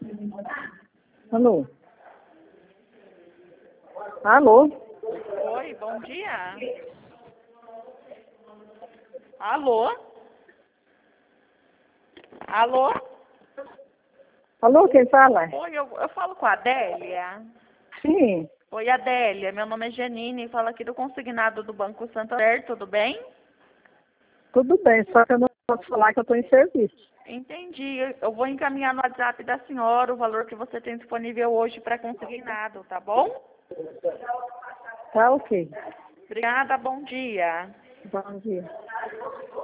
Alô? Alô? Oi, bom dia. Alô? Alô? Alô, quem fala? Oi, eu falo com a Adélia. Sim, Oi, Adélia, meu nome é Janine, falo aqui do consignado do Banco Santander, tudo bem? tudo bem, só que eu não posso falar que eu estou em serviço. Entendi, eu vou encaminhar no WhatsApp da senhora o valor que você tem disponível hoje para consignado, tá bom? Tá ok. Obrigada, bom dia. Bom dia.